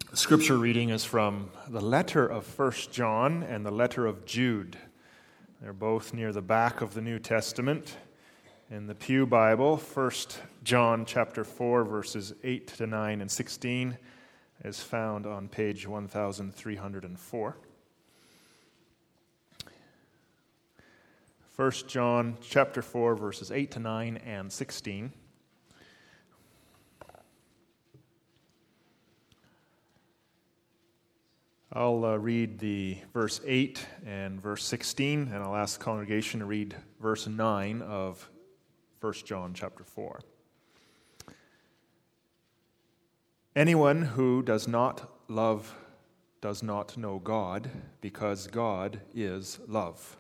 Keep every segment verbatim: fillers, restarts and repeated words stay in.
Scripture reading is from the letter of First John and the letter of Jude. They're both near the back of the New Testament. In the Pew Bible, First John chapter four, verses eight to nine and sixteen is found on page one thousand three hundred four. First John chapter four, verses eight to nine and sixteen. I'll uh, read the verse eight and verse sixteen, and I'll ask the congregation to read verse nine of First John chapter four. Anyone who does not love does not know God, because God is love.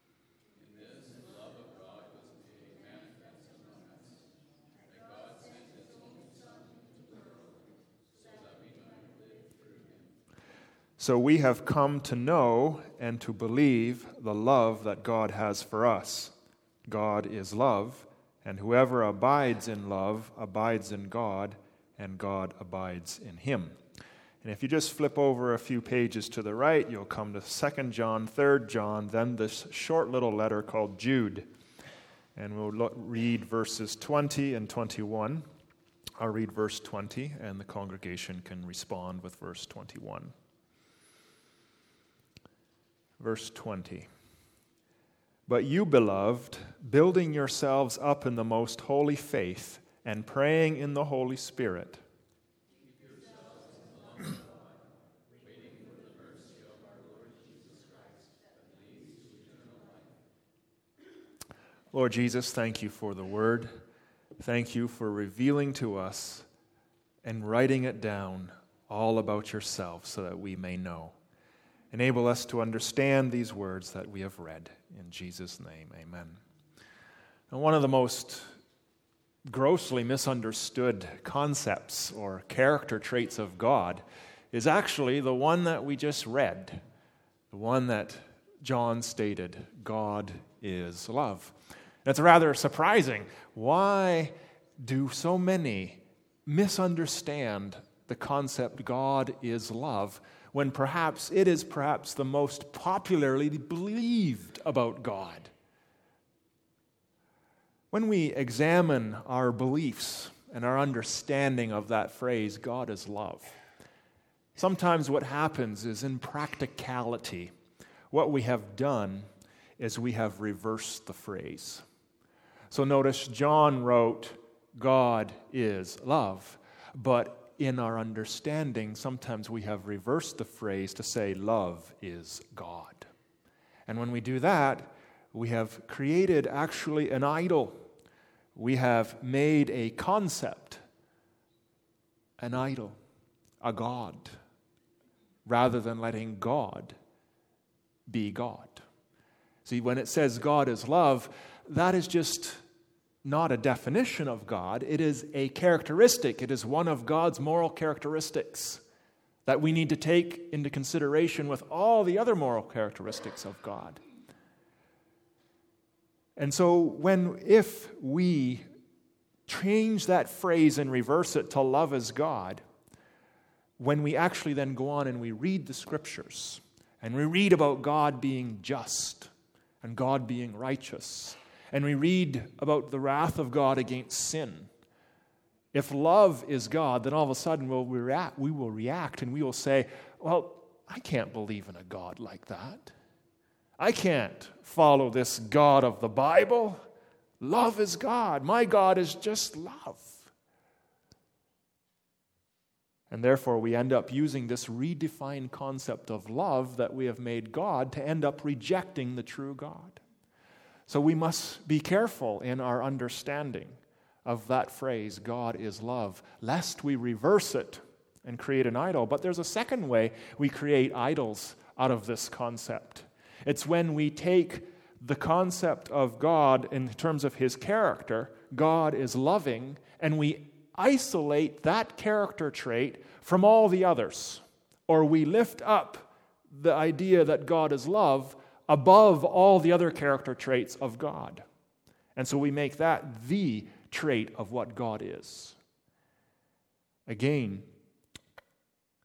So we have come to know and to believe the love that God has for us. God is love, and whoever abides in love abides in God, and God abides in him. And if you just flip over a few pages to the right, you'll come to Second John, Third John, then this short little letter called Jude. And we'll look, read verses twenty and twenty-one. I'll read verse twenty, and the congregation can respond with verse twenty-one. Verse twenty. But you, beloved, building yourselves up in the most holy faith and praying in the Holy Spirit. Lord Jesus, thank you for the word. Thank you for revealing to us and writing it down all about yourself so that we may know. Enable us to understand these words that we have read. In Jesus' name, amen. And one of the most grossly misunderstood concepts or character traits of God is actually the one that we just read, the one that John stated, God is love. And it's rather surprising. Why do so many misunderstand the concept God is love, when perhaps it is perhaps the most popularly believed about God? When we examine our beliefs and our understanding of that phrase, God is love, sometimes what happens is, in practicality, what we have done is we have reversed the phrase. So notice John wrote, God is love, but in our understanding, sometimes we have reversed the phrase to say, love is God. And when we do that, we have created actually an idol. We have made a concept an idol, a God, rather than letting God be God. See, when it says God is love, that is just not a definition of God. It is a characteristic. It is one of God's moral characteristics that we need to take into consideration with all the other moral characteristics of God. And so when, if we change that phrase and reverse it to love is God, when we actually then go on and we read the Scriptures, and we read about God being just and God being righteous, and we read about the wrath of God against sin, if love is God, then all of a sudden we'll react, we will react and we will say, well, I can't believe in a God like that. I can't follow this God of the Bible. Love is God. My God is just love. And therefore we end up using this redefined concept of love that we have made God to end up rejecting the true God. So we must be careful in our understanding of that phrase, God is love, lest we reverse it and create an idol. But there's a second way we create idols out of this concept. It's when we take the concept of God in terms of his character, God is loving, and we isolate that character trait from all the others. Or we lift up the idea that God is love above all the other character traits of God. And so we make that the trait of what God is. Again,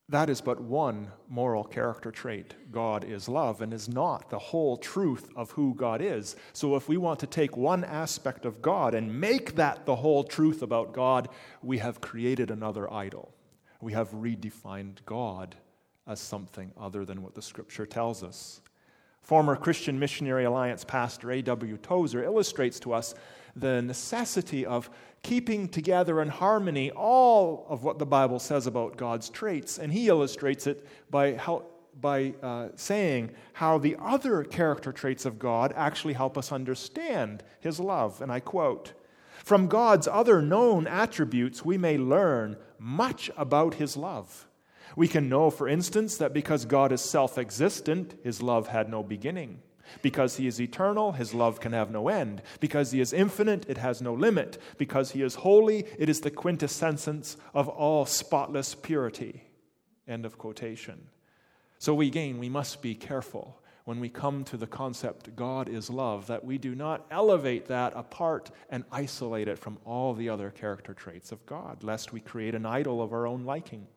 that is but one moral character trait. God is love, and is not the whole truth of who God is. So if we want to take one aspect of God and make that the whole truth about God, we have created another idol. We have redefined God as something other than what the Scripture tells us. Former Christian Missionary Alliance pastor A W Tozer illustrates to us the necessity of keeping together in harmony all of what the Bible says about God's traits. And he illustrates it by how, by uh, saying how the other character traits of God actually help us understand His love. And I quote, "From God's other known attributes, we may learn much about His love. We can know, for instance, that because God is self-existent, His love had no beginning. Because He is eternal, His love can have no end. Because He is infinite, it has no limit. Because He is holy, it is the quintessence of all spotless purity." End of quotation. So we, again, we must be careful when we come to the concept God is love, that we do not elevate that apart and isolate it from all the other character traits of God, lest we create an idol of our own liking.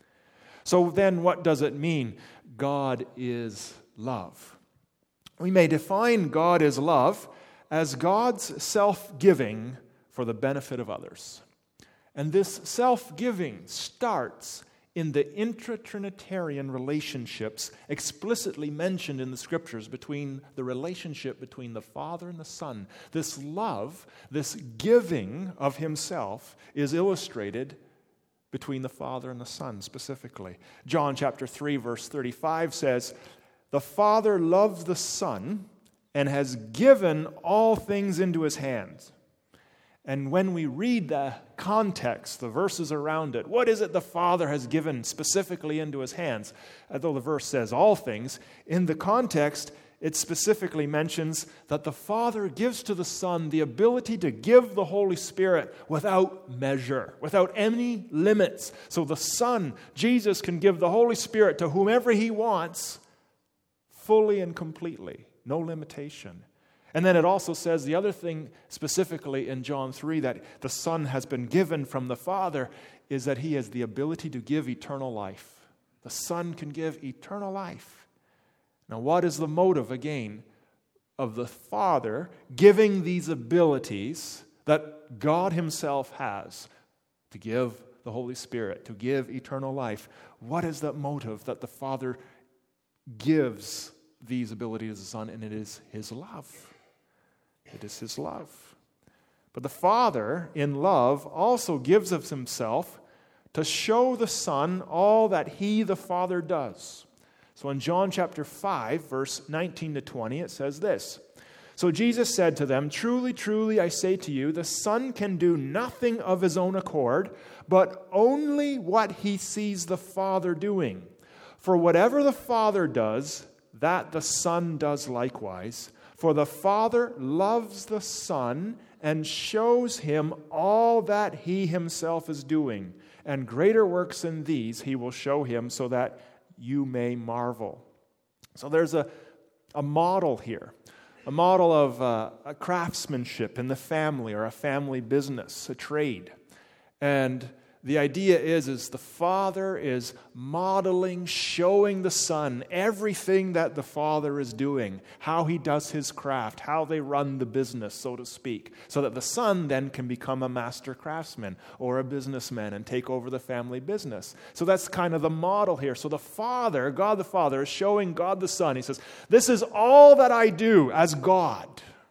So then what does it mean? God is love. We may define God as love as God's self-giving for the benefit of others. And this self-giving starts in the intra-Trinitarian relationships explicitly mentioned in the Scriptures, between the relationship between the Father and the Son. This love, this giving of Himself, is illustrated between the Father and the Son specifically. John chapter three, verse thirty-five says, "The Father loves the Son and has given all things into His hands." And when we read the context, the verses around it, what is it the Father has given specifically into His hands? Although the verse says all things, in the context, it specifically mentions that the Father gives to the Son the ability to give the Holy Spirit without measure, without any limits. So the Son, Jesus, can give the Holy Spirit to whomever He wants, fully and completely, no limitation. And then it also says the other thing specifically in John three that the Son has been given from the Father is that He has the ability to give eternal life. The Son can give eternal life. Now, what is the motive, again, of the Father giving these abilities that God Himself has to give the Holy Spirit, to give eternal life? What is that motive that the Father gives these abilities to the Son? And it is His love. It is His love. But the Father, in love, also gives of Himself to show the Son all that He, the Father, does. So in John chapter five, verse nineteen to twenty, it says this, "So Jesus said to them, 'Truly, truly, I say to you, the Son can do nothing of His own accord, but only what He sees the Father doing. For whatever the Father does, that the Son does likewise. For the Father loves the Son and shows Him all that He Himself is doing. And greater works than these He will show Him, so that you may marvel.'" So there's a, a model here, a model of uh, a craftsmanship in the family, or a family business, a trade. And the idea is, is the Father is modeling, showing the Son everything that the Father is doing, how He does His craft, how they run the business, so to speak, so that the Son then can become a master craftsman or a businessman and take over the family business. So that's kind of the model here. So the Father, God the Father, is showing God the Son. He says, "This is all that I do as God."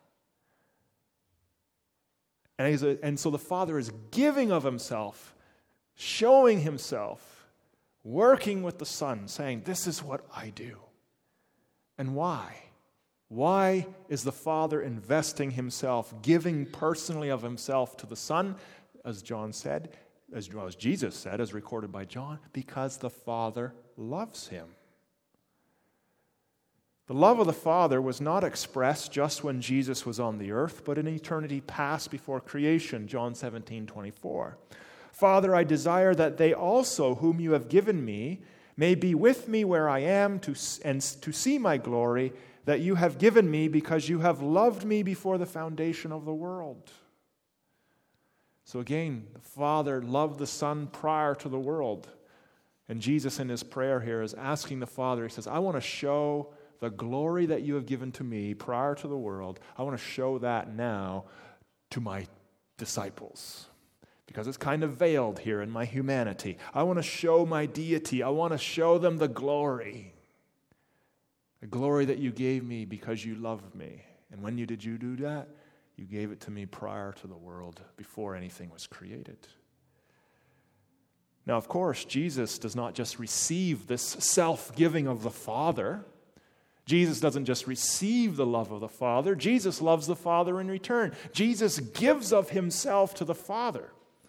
And, he's a, and so the Father is giving of Himself, showing Himself, working with the Son, saying, "This is what I do." And why? Why is the Father investing Himself, giving personally of Himself to the Son, as John said, as well as Jesus said, as recorded by John? Because the Father loves Him. The love of the Father was not expressed just when Jesus was on the earth, but in eternity past before creation, John seventeen twenty-four. "Father, I desire that they also, whom you have given me, may be with me where I am, to, and to see my glory that you have given me, because you have loved me before the foundation of the world." So again, the Father loved the Son prior to the world. And Jesus in his prayer here is asking the Father, he says, I want to show the glory that you have given to me prior to the world. I want to show that now to my disciples. Because it's kind of veiled here in my humanity. I want to show my deity. I want to show them the glory. The glory that you gave me because you loved me. And when you did you do that? You gave it to me prior to the world, before anything was created. Now, of course, Jesus does not just receive this self-giving of the Father. Jesus doesn't just receive the love of the Father. Jesus loves the Father in return. Jesus gives of himself to the Father.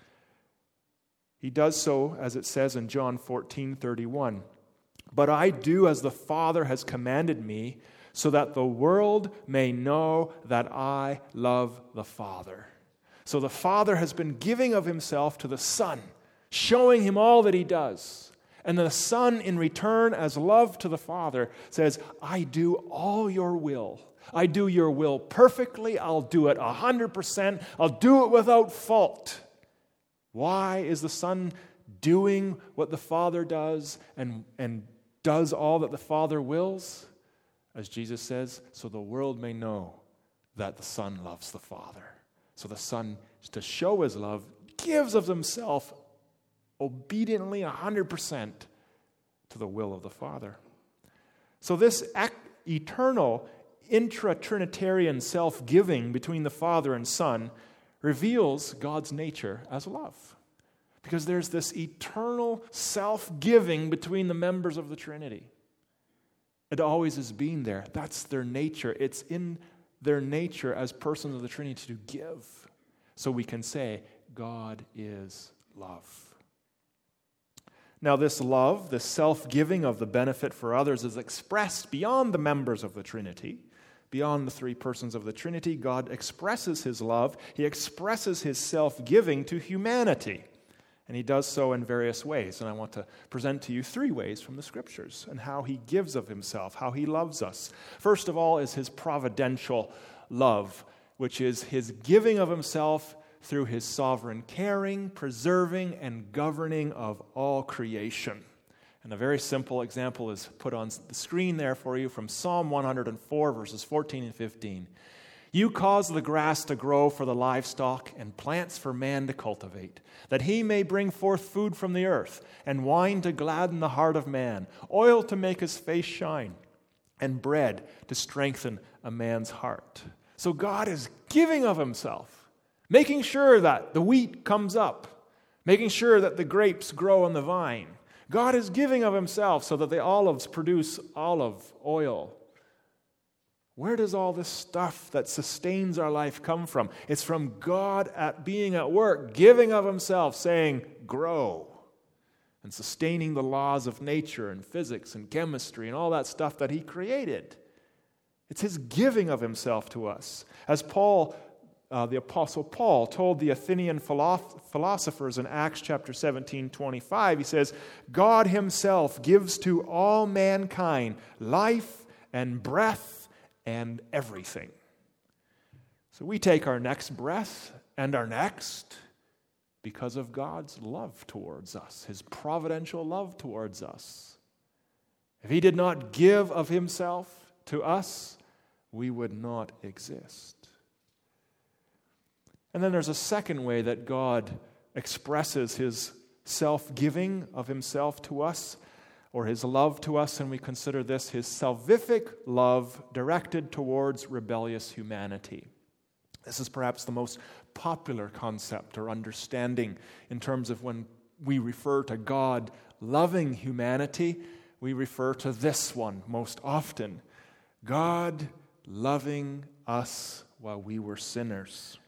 He does so, as it says in John fourteen thirty-one. But I do as the Father has commanded me, so that the world may know that I love the Father. So the Father has been giving of himself to the Son, showing him all that he does. And the Son, in return, as love to the Father, says, I do all your will. I do your will perfectly. I'll do it one hundred percent. I'll do it without fault. Why is the Son doing what the Father does and, and does all that the Father wills? As Jesus says, so the world may know that the Son loves the Father. So the Son, to show his love, gives of himself obediently one hundred percent to the will of the Father. So this eternal intra-Trinitarian self-giving between the Father and Son reveals God's nature as love. Because there's this eternal self-giving between the members of the Trinity. It always has been there. That's their nature. It's in their nature as persons of the Trinity to give. So we can say, God is love. Now this love, this self-giving of the benefit for others is expressed beyond the members of the Trinity. Beyond the three persons of the Trinity, God expresses his love. He expresses his self-giving to humanity. And he does so in various ways. And I want to present to you three ways from the Scriptures and how he gives of himself, how he loves us. First of all is his providential love, which is his giving of himself through his sovereign caring, preserving, and governing of all creation. And a very simple example is put on the screen there for you from Psalm one hundred four, verses fourteen and fifteen. You cause the grass to grow for the livestock and plants for man to cultivate, that he may bring forth food from the earth, and wine to gladden the heart of man, oil to make his face shine, and bread to strengthen a man's heart. So God is giving of himself, making sure that the wheat comes up, making sure that the grapes grow on the vine. God is giving of himself so that the olives produce olive oil. Where does all this stuff that sustains our life come from? It's from God at being at work, giving of himself, saying, grow, and sustaining the laws of nature and physics and chemistry and all that stuff that he created. It's his giving of himself to us. As Paul, uh, the Apostle Paul, told the Athenian philosophers in Acts chapter seventeen, twenty-five, he says, God himself gives to all mankind life and breath and everything. So we take our next breath and our next because of God's love towards us, his providential love towards us. If he did not give of himself to us, we would not exist. And then there's a second way that God expresses his self-giving of himself to us, or his love to us, and we consider this his salvific love directed towards rebellious humanity. This is perhaps the most popular concept or understanding in terms of when we refer to God loving humanity, we refer to this one most often. God loving us while we were sinners.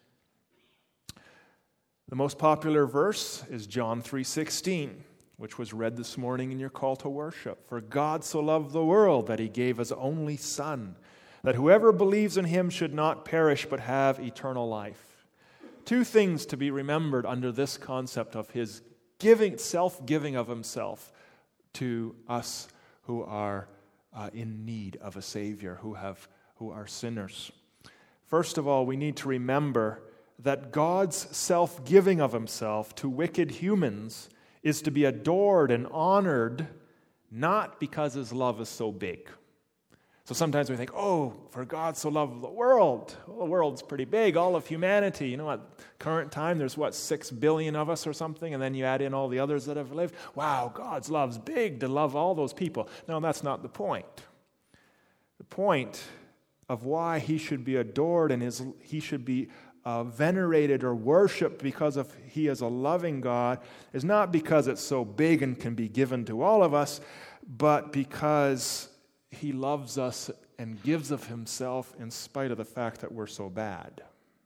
The most popular verse is John three sixteen, which was read this morning in your call to worship. For God so loved the world that he gave his only Son, that whoever believes in him should not perish but have eternal life. Two things to be remembered under this concept of his giving, self-giving of himself to us who are uh, in need of a Savior, who have who are sinners. First of all, we need to remember that God's self-giving of himself to wicked humans is to be adored and honored, not because his love is so big. So sometimes we think, oh, for God so loved the world. Well, the world's pretty big, all of humanity. You know, at current time, there's what, six billion of us or something, and then you add in all the others that have lived. Wow, God's love's big to love all those people. No, that's not the point. The point of why he should be adored and his, he should be uh, venerated or worshipped because of he is a loving God is not because it's so big and can be given to all of us, but because he loves us and gives of himself in spite of the fact that we're so bad.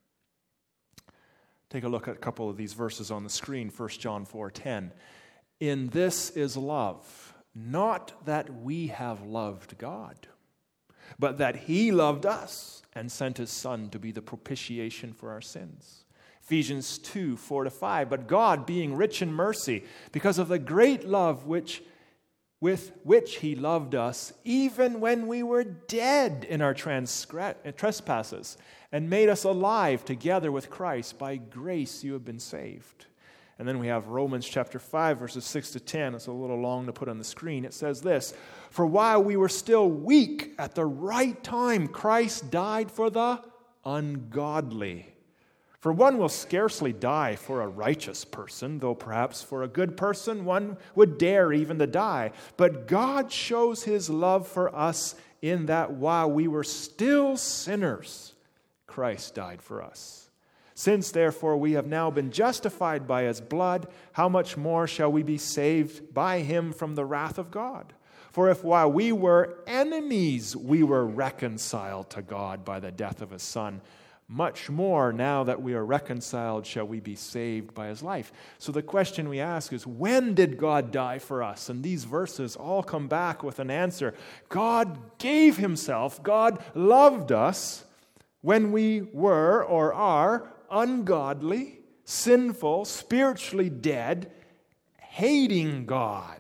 Take a look at a couple of these verses on the screen. First John four ten. In this is love, not that we have loved God, but that he loved us and sent his Son to be the propitiation for our sins. Ephesians two four to five. But God, being rich in mercy, because of the great love which with which he loved us, even when we were dead in our transgre- trespasses, and made us alive together with Christ. By grace you have been saved. And then we have Romans chapter five, verses six to ten. It's a little long to put on the screen. It says this, for while we were still weak, at the right time, Christ died for the ungodly. For one will scarcely die for a righteous person, though perhaps for a good person one would dare even to die. But God shows his love for us in that while we were still sinners, Christ died for us. Since therefore we have now been justified by his blood, how much more shall we be saved by him from the wrath of God? For if while we were enemies we were reconciled to God by the death of his Son, much more, now that we are reconciled, shall we be saved by his life. So the question we ask is, when did God die for us? And these verses all come back with an answer. God gave himself, God loved us when we were or are ungodly, sinful, spiritually dead, hating God,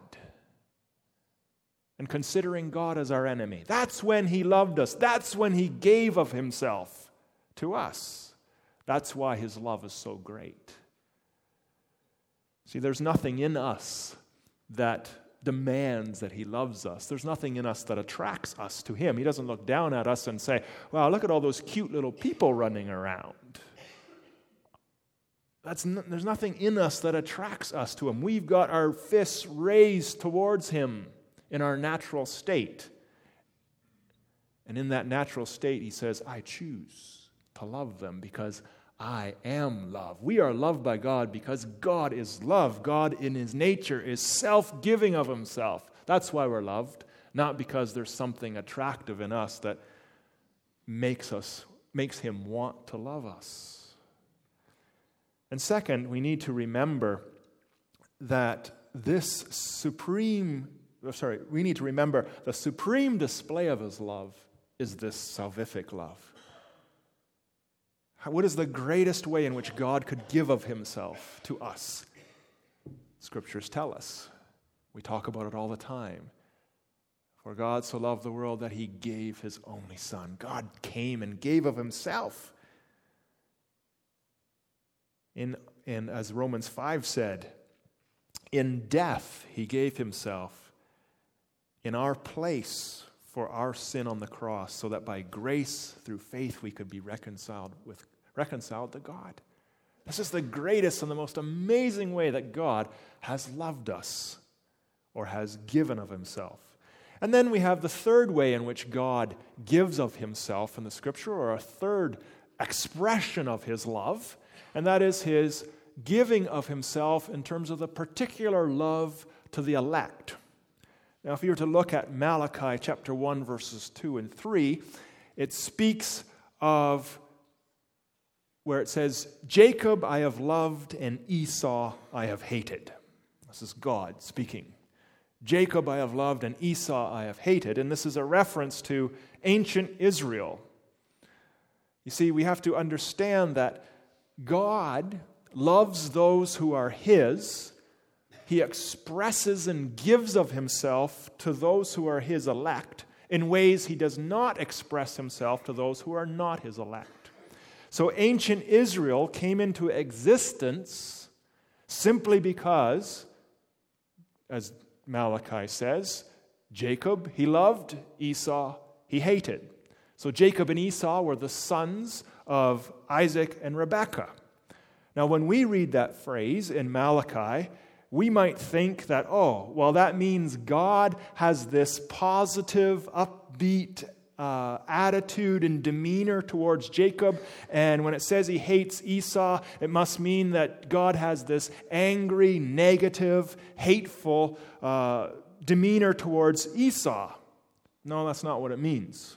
and considering God as our enemy. That's when he loved us. That's when he gave of himself to us. That's why his love is so great. See, there's nothing in us that demands that he loves us. There's nothing in us that attracts us to him. He doesn't look down at us and say, wow, look at all those cute little people running around. That's n- there's nothing in us that attracts us to him. We've got our fists raised towards him in our natural state. And in that natural state, he says, I choose to love them because I am love. We are loved by God because God is love. God in his nature is self-giving of himself. That's why we're loved, not because there's something attractive in us that makes us makes him want to love us. And second, we need to remember that this supreme, sorry, we need to remember the supreme display of his love is this salvific love. What is the greatest way in which God could give of himself to us? Scriptures tell us. We talk about it all the time. For God so loved the world that he gave his only Son. God came and gave of himself. In, in, as Romans five said, in death he gave himself in our place for our sin on the cross, so that by grace through faith we could be reconciled with reconciled to God. This is the greatest and the most amazing way that God has loved us or has given of himself. And then we have the third way in which God gives of himself in the Scripture, or a third expression of his love, and that is his giving of himself in terms of the particular love to the elect. Now, if you were to look at Malachi chapter one, verses two and three, it speaks of where it says, Jacob I have loved and Esau I have hated. This is God speaking. Jacob I have loved and Esau I have hated. And this is a reference to ancient Israel. You see, we have to understand that God loves those who are his. He expresses and gives of himself to those who are his elect in ways he does not express himself to those who are not his elect. So ancient Israel came into existence simply because as Malachi says. Jacob he loved, Esau he hated. So Jacob and Esau were the sons of Isaac and Rebekah. Now, when we read that phrase in Malachi, we might think that, oh, well, that means God has this positive, upbeat uh, attitude and demeanor towards Jacob. And when it says he hates Esau, it must mean that God has this angry, negative, hateful uh, demeanor towards Esau. No, that's not what it means.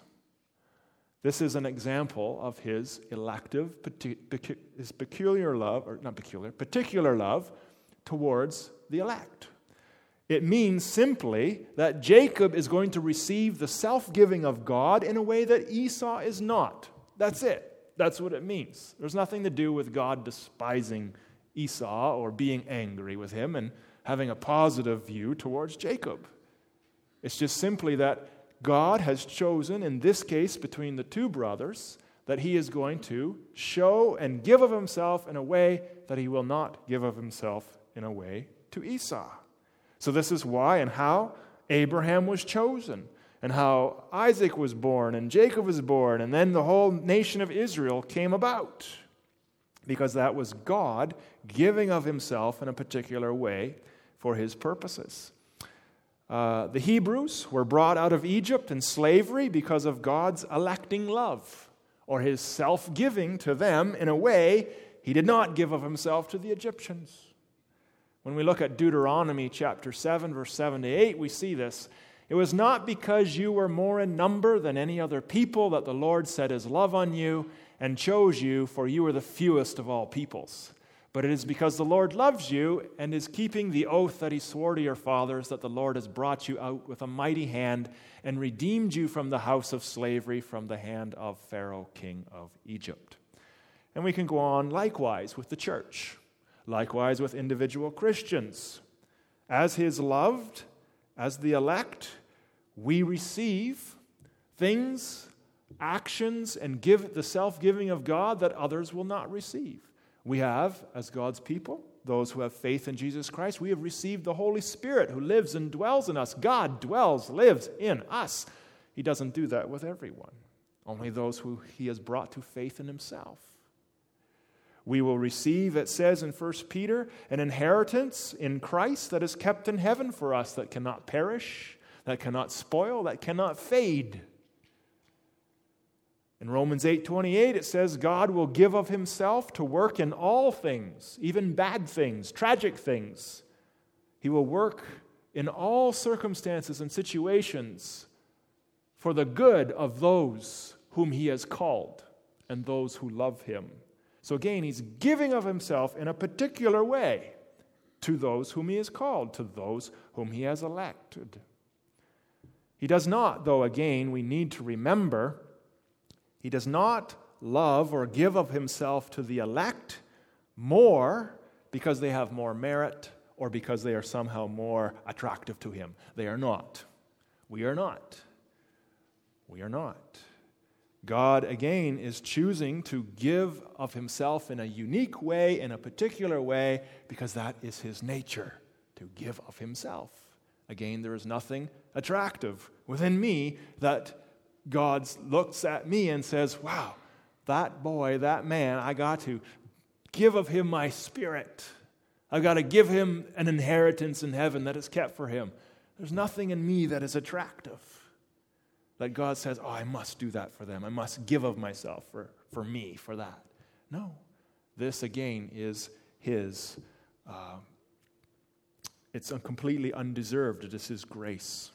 This is an example of his elective, his peculiar love, or not peculiar, particular love towards the elect. It means simply that Jacob is going to receive the self-giving of God in a way that Esau is not. That's it. That's what it means. There's nothing to do with God despising Esau or being angry with him and having a positive view towards Jacob. It's just simply that God has chosen, in this case between the two brothers, that he is going to show and give of himself in a way that he will not give of himself in a way to Esau. So this is why and how Abraham was chosen, and how Isaac was born, and Jacob was born, and then the whole nation of Israel came about. Because that was God giving of himself in a particular way for his purposes. Uh, the Hebrews were brought out of Egypt in slavery because of God's electing love, or his self-giving to them in a way he did not give of himself to the Egyptians. When we look at Deuteronomy chapter seven, verse seven to eight, we see this. It was not because you were more in number than any other people that the Lord set his love on you and chose you, for you were the fewest of all peoples. But it is because the Lord loves you and is keeping the oath that he swore to your fathers, that the Lord has brought you out with a mighty hand and redeemed you from the house of slavery, from the hand of Pharaoh, king of Egypt. And we can go on likewise with the church, likewise with individual Christians. As his loved, as the elect, we receive things, actions, and give the self-giving of God that others will not receive. We have, as God's people, those who have faith in Jesus Christ, we have received the Holy Spirit who lives and dwells in us. God dwells, lives in us. He doesn't do that with everyone, only those who he has brought to faith in himself. We will receive, it says in First Peter, an inheritance in Christ that is kept in heaven for us, that cannot perish, that cannot spoil, that cannot fade. In Romans eight twenty-eight, it says, God will give of himself to work in all things, even bad things, tragic things. He will work in all circumstances and situations for the good of those whom he has called and those who love him. So again, he's giving of himself in a particular way to those whom he has called, to those whom he has elected. He does not, though, again, we need to remember, he does not love or give of himself to the elect more because they have more merit or because they are somehow more attractive to him. They are not. We are not. We are not. God, again, is choosing to give of himself in a unique way, in a particular way, because that is his nature, to give of himself. Again, there is nothing attractive within me that God looks at me and says, wow, that boy, that man, I got to give of him my spirit. I've got to give him an inheritance in heaven that is kept for him. There's nothing in me that is attractive that God says, oh, I must do that for them. I must give of myself for, for me, for that. No. This, again, is his, uh, it's completely undeserved. It is his grace.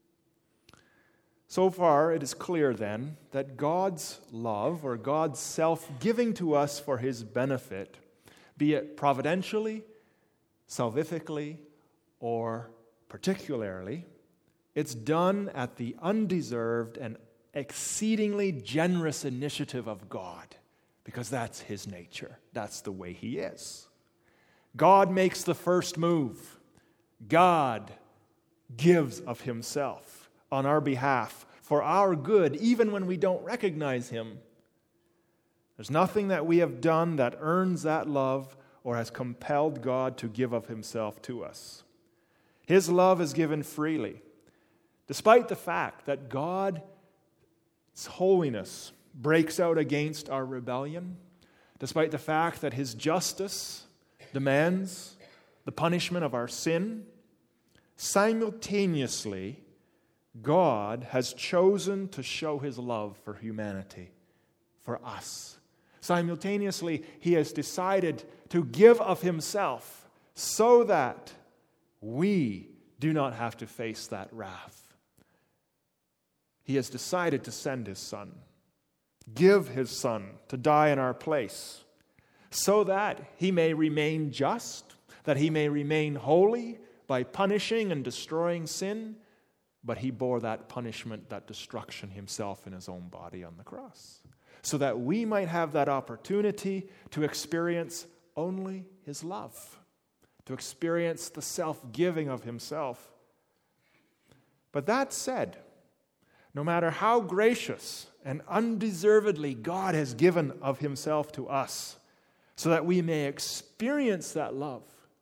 So far, it is clear then that God's love or God's self-giving to us for his benefit, be it providentially, salvifically, or particularly, it's done at the undeserved and exceedingly generous initiative of God, because that's his nature. That's the way he is. God makes the first move. God gives of himself on our behalf for our good, even when we don't recognize him. There's nothing that we have done that earns that love or has compelled God to give of himself to us. His love is given freely, despite the fact that God's holiness breaks out against our rebellion, despite the fact that His justice demands the punishment of our sin. Simultaneously, God has chosen to show His love for humanity, for us. Simultaneously, He has decided to give of Himself so that we do not have to face that wrath. He has decided to send His Son, give His Son to die in our place, so that He may remain just, that He may remain holy by punishing and destroying sin, but He bore that punishment, that destruction Himself in His own body on the cross, so that we might have that opportunity to experience only His love, to experience the self-giving of Himself. But that said, no matter how gracious and undeservedly God has given of Himself to us, so that we may experience that love,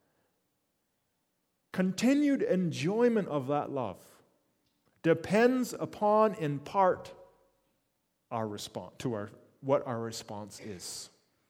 continued enjoyment of that love depends upon, in part, our response to our what our response is.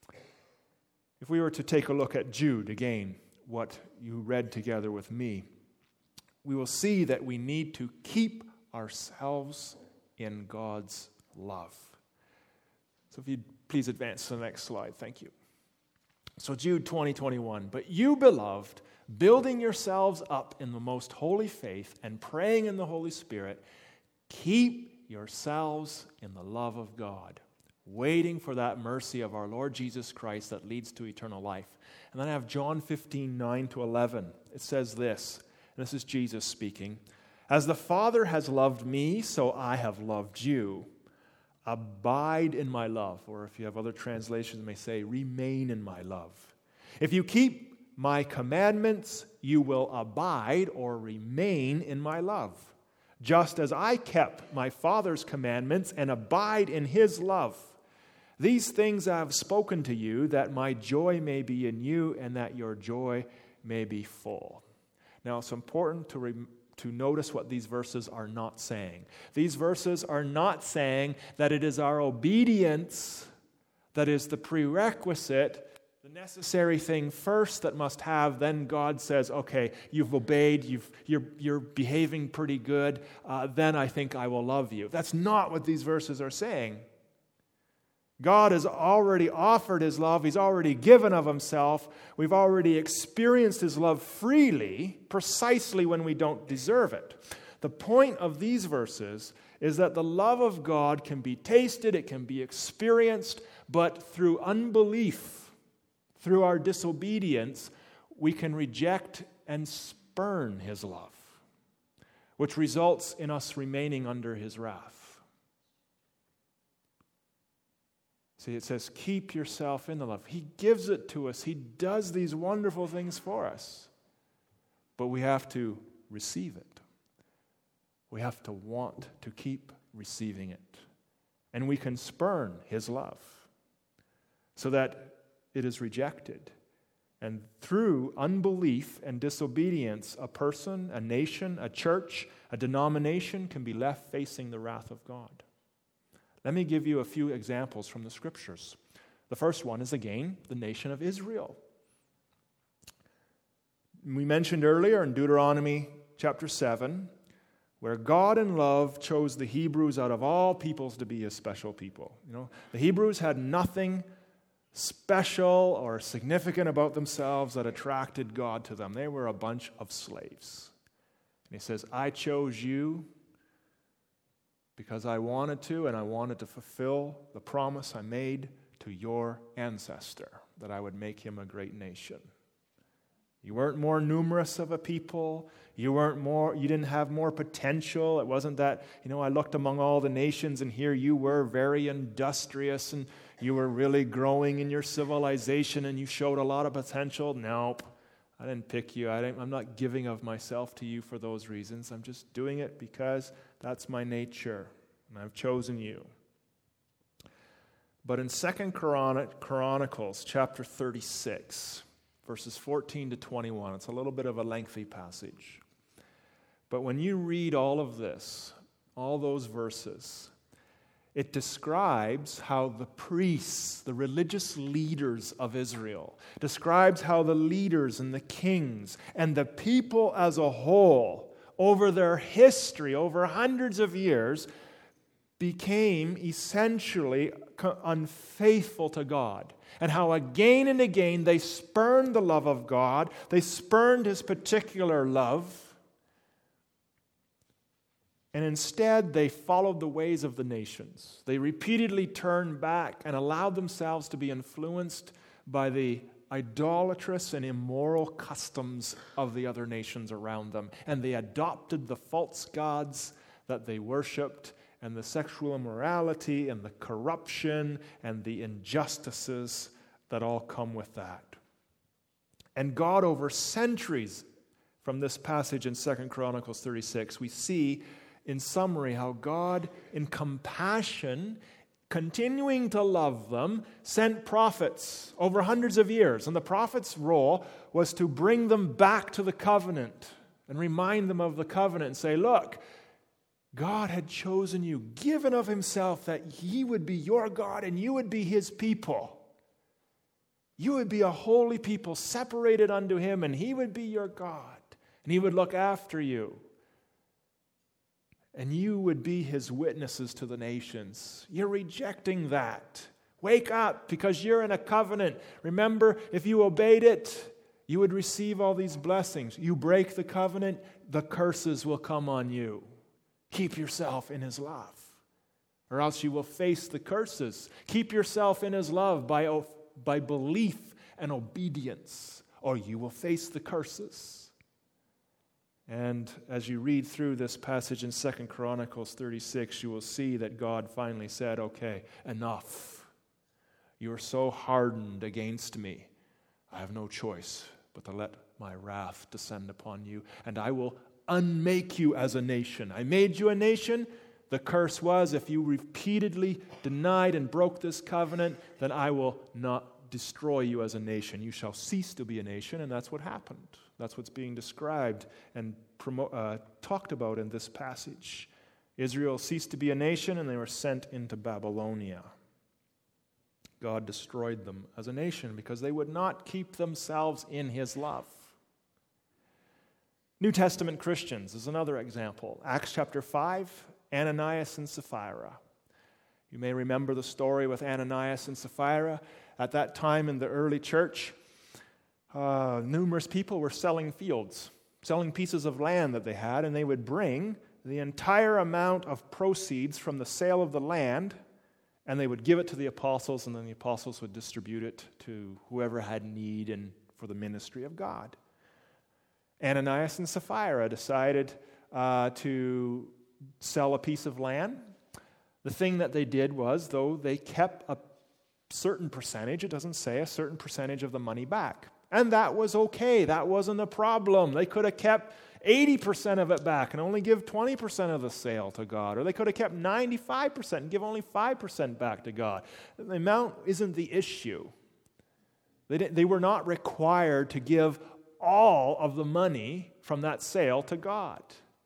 If we were to take a look at Jude again, what you read together with me, we will see that we need to keep ourselves in God's love. So if you'd please advance to the next slide. Thank you. So Jude twenty, twenty-one. But you, beloved, building yourselves up in the most holy faith and praying in the Holy Spirit, keep yourselves in the love of God, waiting for that mercy of our Lord Jesus Christ that leads to eternal life. And then I have John fifteen, nine to eleven. It says this, and this is Jesus speaking. As the Father has loved me, so I have loved you. Abide in my love. Or if you have other translations, it may say, remain in my love. If you keep my commandments, you will abide or remain in my love, just as I kept my Father's commandments and abide in His love. These things I have spoken to you, that my joy may be in you and that your joy may be full. Now, it's important to, re- to notice what these verses are not saying. These verses are not saying that it is our obedience that is the prerequisite, the necessary thing first that must have, then God says, okay, you've obeyed, you've, you're, you're behaving pretty good, uh, then I think I will love you. That's not what these verses are saying. God has already offered His love. He's already given of Himself. We've already experienced His love freely, precisely when we don't deserve it. The point of these verses is that the love of God can be tasted, it can be experienced, but through unbelief, through our disobedience, we can reject and spurn His love, which results in us remaining under His wrath. See, it says, keep yourself in the love. He gives it to us. He does these wonderful things for us. But we have to receive it. We have to want to keep receiving it. And we can spurn His love so that it is rejected. And through unbelief and disobedience, a person, a nation, a church, a denomination can be left facing the wrath of God. Let me give you a few examples from the Scriptures. The first one is, again, the nation of Israel. We mentioned earlier in Deuteronomy chapter seven, where God in love chose the Hebrews out of all peoples to be His special people. You know, the Hebrews had nothing special or significant about themselves that attracted God to them. They were a bunch of slaves. And He says, I chose you because I wanted to, and I wanted to fulfill the promise I made to your ancestor, that I would make him a great nation. You weren't more numerous of a people. You weren't more, you didn't have more potential. It wasn't that, you know, I looked among all the nations and here you were very industrious and you were really growing in your civilization and you showed a lot of potential. Nope. I didn't pick you. I didn't, I'm not giving of myself to you for those reasons. I'm just doing it because that's my nature, and I've chosen you. But in Second Chronicles chapter thirty-six, verses fourteen to twenty-one, it's a little bit of a lengthy passage. But when you read all of this, all those verses, it describes how the priests, the religious leaders of Israel, describes how the leaders and the kings and the people as a whole, over their history, over hundreds of years, became essentially unfaithful to God. And how again and again they spurned the love of God, they spurned His particular love, and instead, they followed the ways of the nations. They repeatedly turned back and allowed themselves to be influenced by the idolatrous and immoral customs of the other nations around them. And they adopted the false gods that they worshipped, and the sexual immorality and the corruption and the injustices that all come with that. And God, over centuries, from this passage in Second Chronicles thirty-six, we see in summary how God, in compassion, continuing to love them, sent prophets over hundreds of years. And the prophets' role was to bring them back to the covenant and remind them of the covenant and say, look, God had chosen you, given of Himself that He would be your God and you would be His people. You would be a holy people separated unto Him, and He would be your God, and He would look after you. And you would be His witnesses to the nations. You're rejecting that. Wake up, because you're in a covenant. Remember, if you obeyed it, you would receive all these blessings. You break the covenant, the curses will come on you. Keep yourself in His love, or else you will face the curses. Keep yourself in His love by, by belief and obedience, or you will face the curses. And as you read through this passage in Second Chronicles thirty-six, you will see that God finally said, okay, enough. You are so hardened against me. I have no choice but to let my wrath descend upon you, and I will unmake you as a nation. I made you a nation. The curse was, if you repeatedly denied and broke this covenant, then I will not destroy you as a nation. You shall cease to be a nation, and that's what happened. That's what's being described and promo- uh, talked about in this passage. Israel ceased to be a nation, and they were sent into Babylonia. God destroyed them as a nation because they would not keep themselves in His love. New Testament Christians is another example. Acts chapter five, Ananias and Sapphira. You may remember the story with Ananias and Sapphira. At that time in the early church, Uh, numerous people were selling fields, selling pieces of land that they had, and they would bring the entire amount of proceeds from the sale of the land, and they would give it to the apostles, and then the apostles would distribute it to whoever had need and for the ministry of God. Ananias and Sapphira decided uh, to sell a piece of land. The thing that they did was, though, they kept a certain percentage, it doesn't say, a certain percentage of the money back. And that was okay. That wasn't a problem. They could have kept eighty percent of it back and only give twenty percent of the sale to God. Or they could have kept ninety-five percent and give only five percent back to God. The amount isn't the issue. They, didn't, they were not required to give all of the money from that sale to God.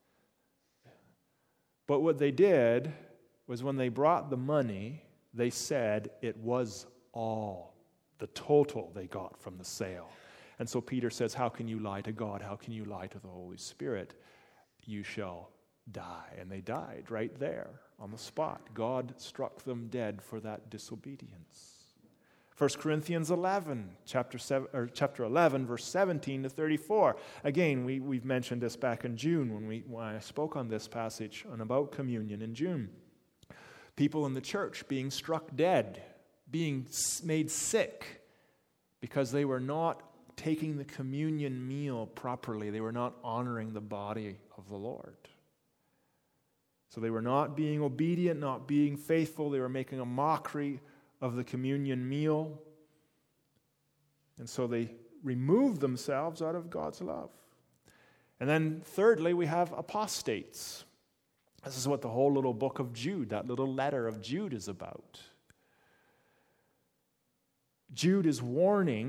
But what they did was when they brought the money, they said it was all, the total they got from the sale. And so Peter says, how can you lie to God? How can you lie to the Holy Spirit? You shall die. And they died right there on the spot. God struck them dead for that disobedience. First Corinthians eleven, chapter seven, or chapter eleven, verse seventeen to thirty-four. Again, we, we've mentioned this back in June when, we, when I spoke on this passage and about communion in June. People in the church being struck dead, being made sick because they were not taking the communion meal properly. They were not honoring the body of the Lord. So they were not being obedient, not being faithful. They were making a mockery of the communion meal. And so they removed themselves out of God's love. And then thirdly, we have apostates. This is what the whole little book of Jude, that little letter of Jude is about. Jude is warning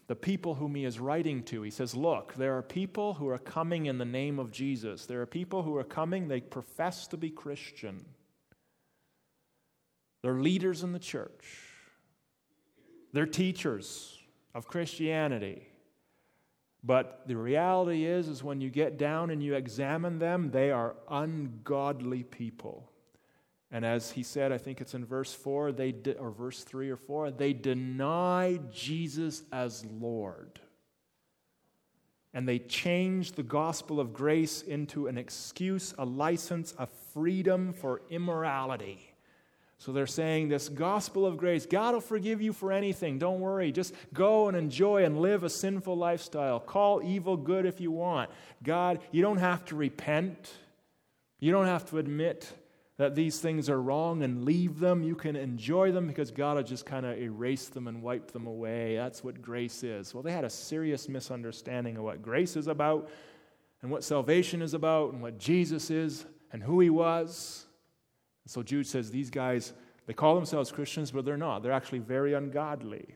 the people whom he is writing to. He says, look, there are people who are coming in the name of Jesus. There are people who are coming, they profess to be Christian. They're leaders in the church. They're teachers of Christianity. But the reality is, is when you get down and you examine them, they are ungodly people. And as he said, I think it's in verse four, they de- or verse three or four, they deny Jesus as Lord. And they change the gospel of grace into an excuse, a license, a freedom for immorality. So they're saying this gospel of grace, God will forgive you for anything. Don't worry. Just go and enjoy and live a sinful lifestyle. Call evil good if you want. God, you don't have to repent. You don't have to admit that these things are wrong and leave them. You can enjoy them because God will just kind of erase them and wipe them away. That's what grace is. Well, they had a serious misunderstanding of what grace is about and what salvation is about and what Jesus is and who he was. So Jude says these guys, they call themselves Christians, but they're not. They're actually very ungodly.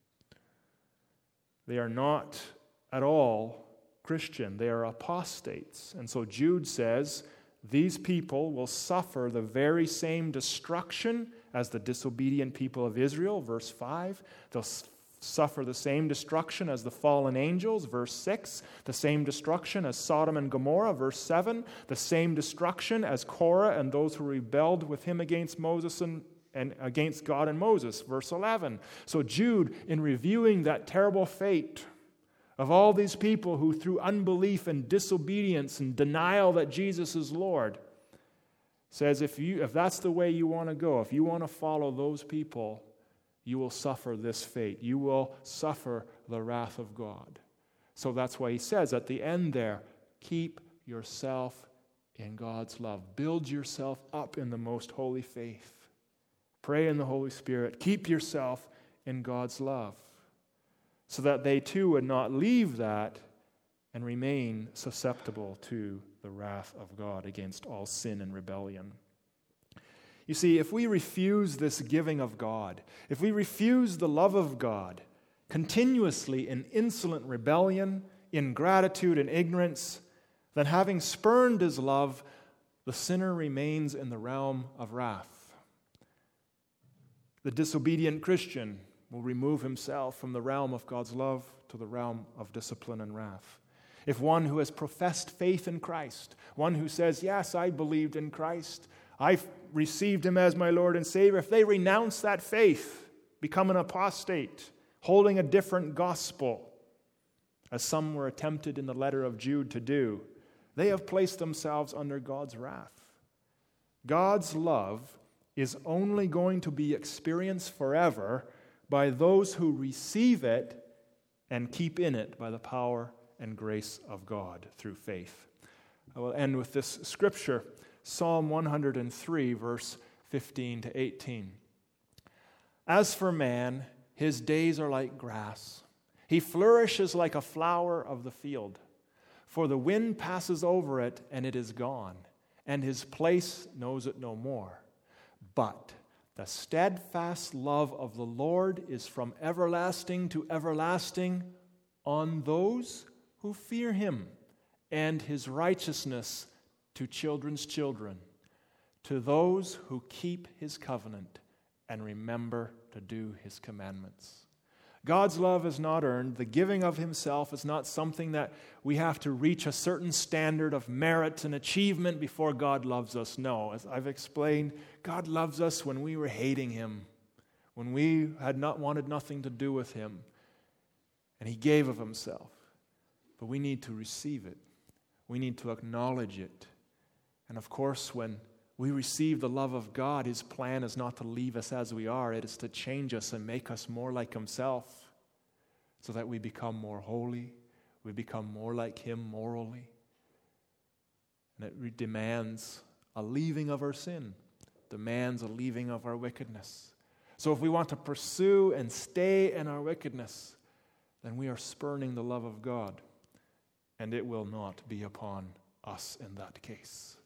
They are not at all Christian. They are apostates. And so Jude says these people will suffer the very same destruction as the disobedient people of Israel, verse five. They'll suffer the same destruction as the fallen angels, verse six, the same destruction as Sodom and Gomorrah, verse seven, the same destruction as Korah and those who rebelled with him against Moses and, and against God and Moses, verse eleven. So Jude, in reviewing that terrible fate of all these people who through unbelief and disobedience and denial that Jesus is Lord, says if you if that's the way you want to go, if you want to follow those people, you will suffer this fate. You will suffer the wrath of God. So that's why he says at the end there, keep yourself in God's love. Build yourself up in the most holy faith. Pray in the Holy Spirit. Keep yourself in God's love, so that they too would not leave that and remain susceptible to the wrath of God against all sin and rebellion. You see, if we refuse this giving of God, if we refuse the love of God continuously in insolent rebellion, ingratitude, and ignorance, then having spurned his love, the sinner remains in the realm of wrath. The disobedient Christian will remove himself from the realm of God's love to the realm of discipline and wrath. If one who has professed faith in Christ, one who says, yes, I believed in Christ, I received him as my Lord and Savior, if they renounce that faith, become an apostate, holding a different gospel, as some were attempted in the letter of Jude to do, they have placed themselves under God's wrath. God's love is only going to be experienced forever by those who receive it and keep in it by the power and grace of God through faith. I will end with this scripture, Psalm one hundred three, verse fifteen to eighteen. As for man, his days are like grass. He flourishes like a flower of the field. For the wind passes over it, and it is gone, and his place knows it no more. But the steadfast love of the Lord is from everlasting to everlasting on those who fear him, and his righteousness to children's children, to those who keep his covenant and remember to do his commandments. God's love is not earned. The giving of himself is not something that we have to reach a certain standard of merit and achievement before God loves us. No, as I've explained, God loves us when we were hating him, when we had not wanted nothing to do with him, and he gave of himself. But we need to receive it. We need to acknowledge it. And of course, when we receive the love of God, his plan is not to leave us as we are. It is to change us and make us more like himself so that we become more holy. We become more like him morally. And it demands a leaving of our sin, demands a leaving of our wickedness. So if we want to pursue and stay in our wickedness, then we are spurning the love of God, and it will not be upon us in that case.